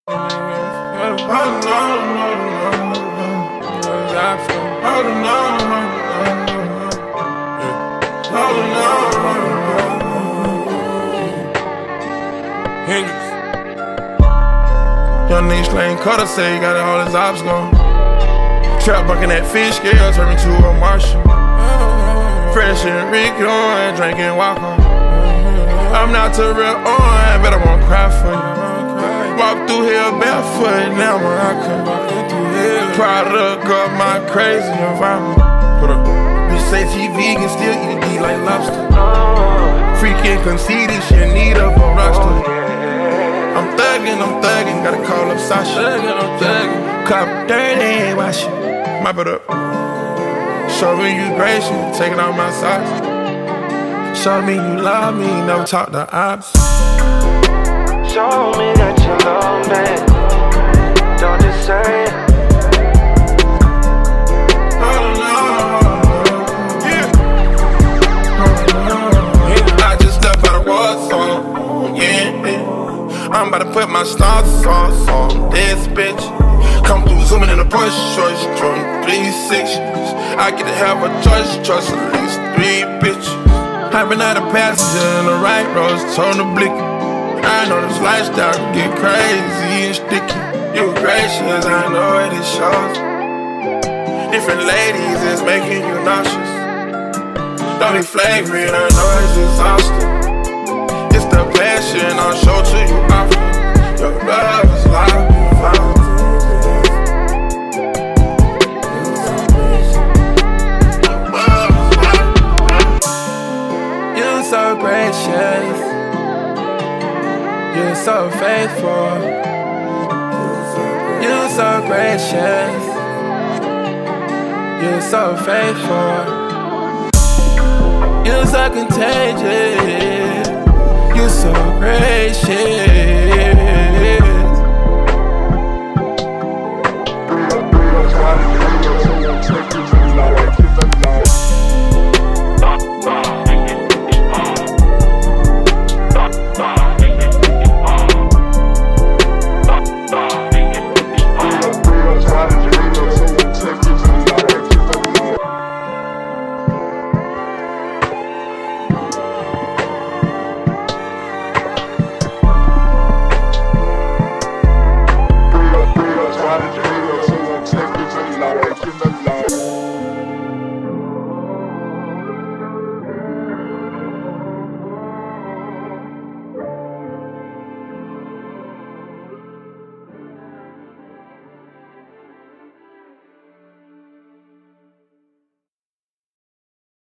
Young nigga slaying Cutter say he got all his ops gone. Trap bucking that fish scale, turn me to a Martian. Fresh and Rico and drinking Walker. I'm not too real on, but I won't cry for you. Walk through hell barefoot, now I'm a rocker. Product of my crazy environment. Bitch say she vegan, still eat D like lobster. Freaking conceited, she in need of a rockstar. I'm thuggin', gotta call up Sasha. Cop dirty, wash it, mop it up. Show me you gracious, taking off my socks. Show me you love me, never talk to ops. Show me that you love me, don't just say it. I just left out of war song, yeah. I'm about to put my stars on this bitch. Come through zooming in a push, choice, drawing 360s. I get to have a choice, trust at least 3 bitches. I've been out a passenger in the right roads, told the blick. I know this lifestyle can get crazy and sticky. You gracious, I know it, it shows. Different ladies is making you nauseous. Don't be flagrant, I know it's exhausting. It's the passion I'll show to you often. Your love is loud and found. You're so gracious. You're so faithful. You're so gracious. You're so faithful. You're so contagious. You're so gracious.